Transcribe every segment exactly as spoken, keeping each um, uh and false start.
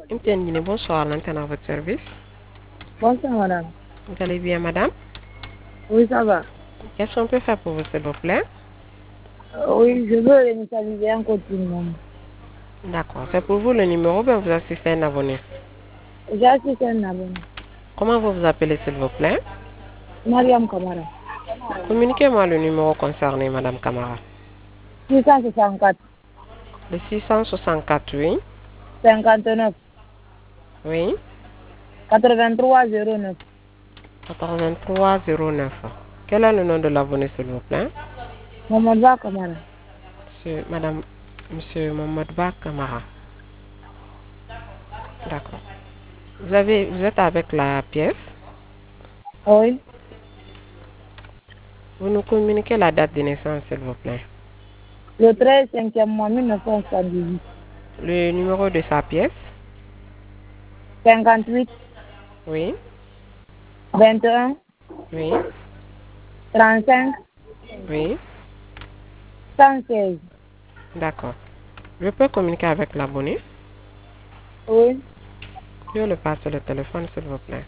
Mtienne, bonsoir, l'antenne à votre service. Bonsoir, madame. Vous allez bien, madame? Oui, ça va. Qu'est-ce qu'on peut faire pour vous, s'il vous plaît? Euh, oui, je veux initialiser un code pour le moment. D'accord. C'est pour vous le numéro, bien vous assistez un abonné. J'ai assisté un abonné. Comment vous vous appelez, s'il vous plaît? Mariam Kamara. Communiquez-moi le numéro concerné, madame Camara. six cent soixante-quatre. Le six cent soixante-quatre, oui. cinquante-neuf. Oui. quatre-vingt-trois zéro neuf. quatre-vingt-trois zéro neuf. Quel est le nom de l'abonné, s'il vous plaît? Mamadou Kamara. Monsieur, madame, monsieur Mohamed Ba Camara. D'accord. Vous avez, vous êtes avec la pièce. Oui. Vous nous communiquez la date de naissance, s'il vous plaît. Le treize cinquième mois mille neuf cent soixante-dix-huit. Le numéro de sa pièce. cinquante-huit. Oui. vingt et un. Oui. trente-cinq. Oui. cent seize. D'accord. Je peux communiquer avec l'abonné. Oui. Je le passe le téléphone, s'il vous plaît.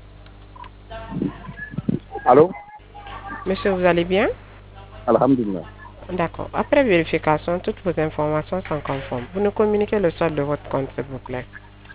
Allô? Monsieur, vous allez bien? Alhamdulillah. D'accord. Après vérification, toutes vos informations sont conformes. Vous nous communiquez le solde de votre compte, s'il vous plaît.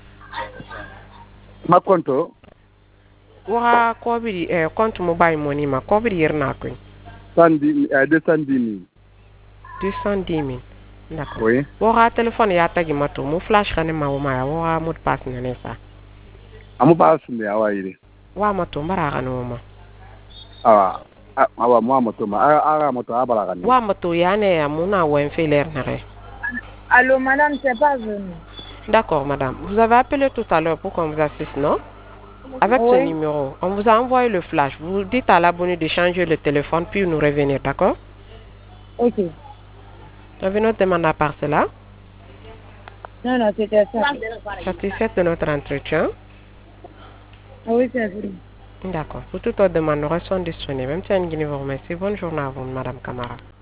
Ma compte? Wara kobiri eh, compte mobile money ma kobiri yerna ko deux cent dix mille. deux cent dix mille. D'accord. Oui. Wara téléphone ya tagi mato mu flash kane ma wama ya wara mot pass ne sa. Amu pass ne awaire. Wa mato mbara kanu ma. Awa. Awa mo moto ma ara moto abala kanu. Wa mato ya ne ya muna wa infiler na re. Allô, madame, c'est pas venu. D'accord, madame. Vous avez appelé tout à l'heure pour qu'on vous assiste, non? Avec ce Oui. numéro, on vous a envoyé le flash. Vous dites à l'abonné de changer le téléphone puis nous revenir, d'accord? Ok. Vous avez notre demande à part cela? Non, non, c'était ça. Satisfaite de notre entretien? Oui, c'est vrai. D'accord. Pour toute autre demande, nous restons disponibles. Même si vous remercie. Bonne journée à vous, madame Camara.